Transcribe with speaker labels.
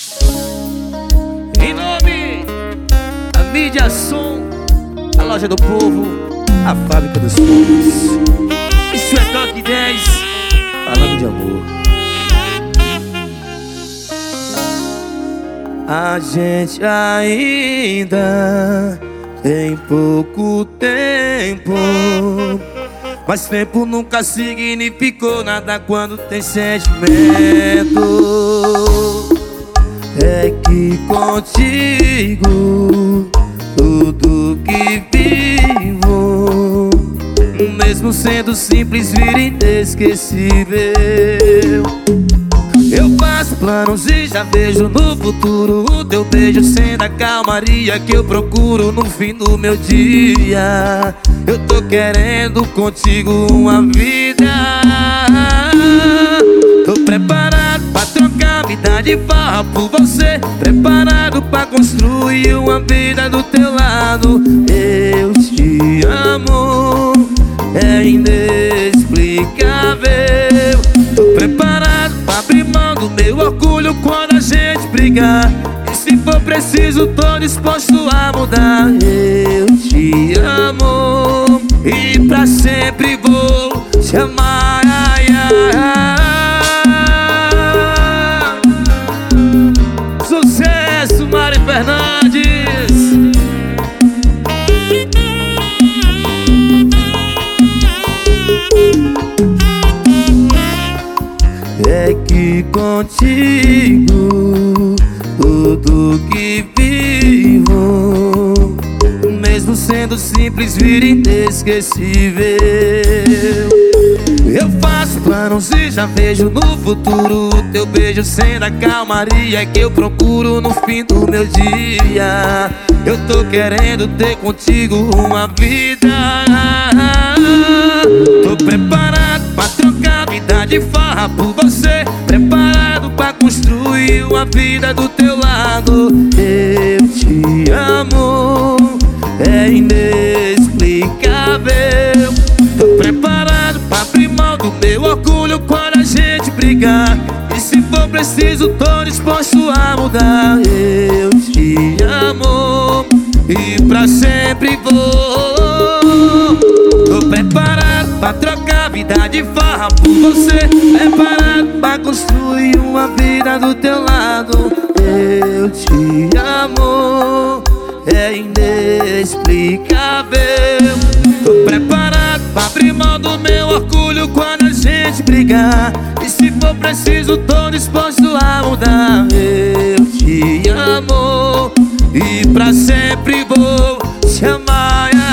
Speaker 1: Em nome da Mídia Som, a loja do povo, a fábrica dos povos. Isso é Toque 10, falando de amor. A gente ainda tem pouco tempo, mas tempo nunca significou nada quando tem sentimento. É que contigo tudo que vivo, mesmo sendo simples, vira inesquecível. Eu faço planos e já vejo no futuro o teu beijo sendo a calmaria que eu procuro no fim do meu dia. Eu tô querendo contigo uma vida. Tô preparado pra trocar vida de farra por você, preparado pra construir uma vida do teu lado. Eu te amo, é inexplicável. Tô preparado pra abrir mão do meu orgulho quando a gente brigar, e se for preciso tô disposto a mudar. Eu te amo e pra sempre vou te amar. Sucesso, Mari Fernandes. É que contigo tudo que vivo, mesmo sendo simples, vira inesquecível. Eu faço planos e já vejo no futuro o teu beijo sendo a calmaria que eu procuro no fim do meu dia. Eu tô querendo ter contigo uma vida. Tô preparado pra trocar vida de farra por você, preparado pra construir uma vida do teu lado. Eu te amo, é inexplicável. Tô preparado pra abrir mão do meu orgulho quando a gente brigar, e se for preciso tô disposto a mudar. Eu te amo e pra sempre vou. Tô preparado pra trocar vida de farra por você, preparado pra construir uma vida do teu lado. Eu te amo, é inexplicável. Tô preparado pra abrir mão do meu orgulho quando a gente brigar, e se for preciso tô disposto a mudar. Eu te amo e pra sempre vou te amar.